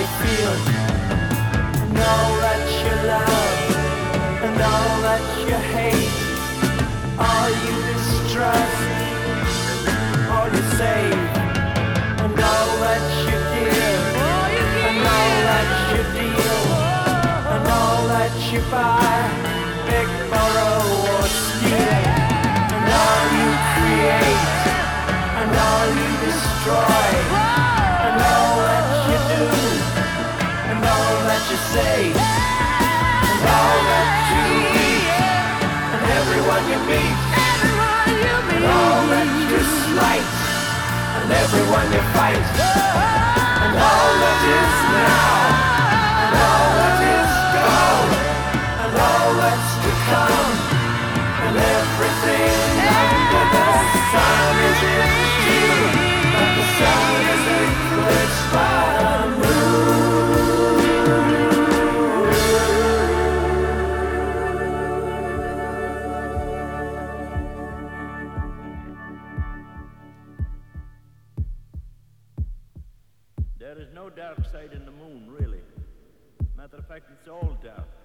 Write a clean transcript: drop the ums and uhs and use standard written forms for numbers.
you feel, and all that you love, and all that you hate, all you distrust, all you save, and all that you give, and all that you deal, and all that you buy, beg, borrow, or steal, and all you create, and all you destroy, and all that you do, and all that you say, and all that you eat, and everyone you meet, and all that you slight, and everyone you fight, and all that is now, and all that is gone, and all that's to come, and everything under the sun is in you, but the sun is eclipsed by the moon. There is no dark side in the moon, really. Matter of fact, it's all dark.